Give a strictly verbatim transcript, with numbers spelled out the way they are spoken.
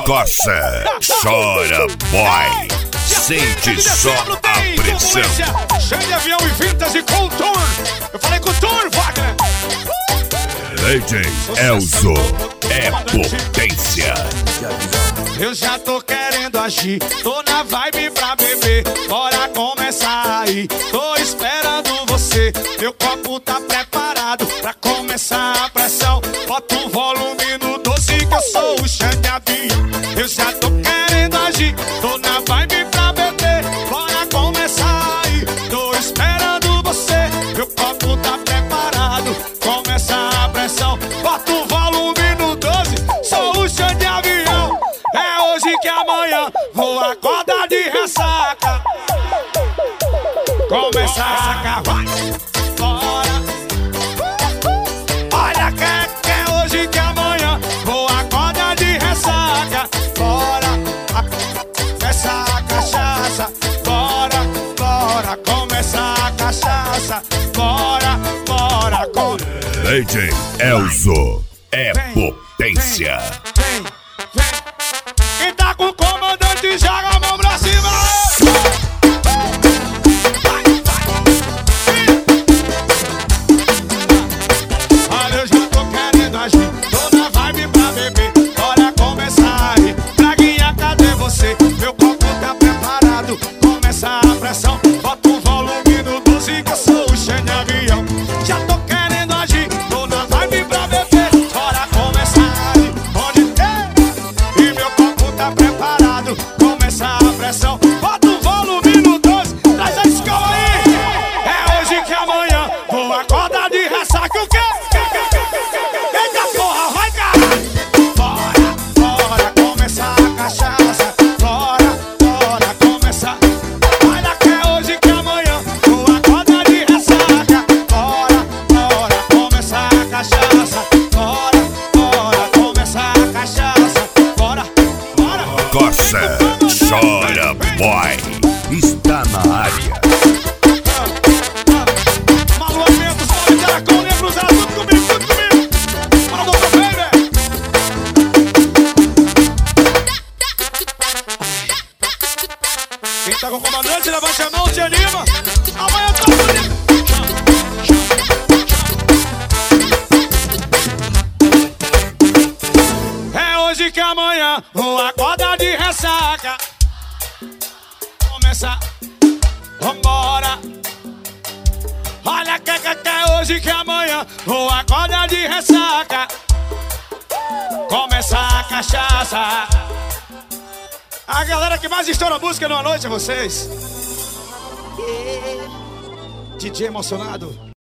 Coça, chora boy, sente só a pressão. Cheio de avião e vintage com tour. Eu falei com tour, Wagner. D J Elzo é potência. Eu já tô querendo agir, tô na vibe pra beber. Bora começar aí, tô esperando você. Meu copo tá preparado pra começar a pressão. Bota o volume no doze que eu sou o chão de avião. Eu já tô querendo agir, tô na vibe pra beber. Bora começar aí, tô esperando você. Meu copo tá preparado, começa a pressão. Bota o volume no doze, sou o chão de avião. É hoje que amanhã vou acordar de ressaca. Começa a sacar, vai, bora. Olha que é, que é hoje que amanhã vou acordar de ressaca. Bora, começa a cachaça. Bora, bora, começa a cachaça. Bora, bora, com... D J Elzo é potência. Vem, vem. Quem tá com o comandante joga a mão pra cima. Vai, vai. Olha, eu já tô querendo agir, tô na vibe pra beber. Bora começar aí. Braguinha, cadê você? Meu copo tá preparado, começa a pressão. Bota o volume no doze que eu sou o chão de avião. Já tô querendo agir, tô na vibe pra beber. Bora começar aí, onde tem. E meu copo tá preparado, começa a pressão. Bota o volume no doze, traz a escola aí. É hoje que amanhã vou acordar de ressaca. O quê? Eita porra, vai caralho. Bora, bora, começar a cachaça. Bora, bora, começar. Olha que é hoje que amanhã vou acordar de ressaca. Bora, bora, começar a cachaça. Bora, bora, começar a cachaça. Bora, bora. Coça, chora boy, está na área. Maluamentos, Mole, Caracol, Negros, era tudo comigo, tudo comigo. Fala, doutor Baby. Quem tá com o comandante, levante a mão, te anima. Amanhã tá bonito. É hoje que amanhã vou acordar de ressaca. Começa, vambora. Olha que, que, que é hoje que amanhã vou acordar de ressaca. Começa a cachaça. A galera que mais estoura música numa noite é vocês. D J emocionado.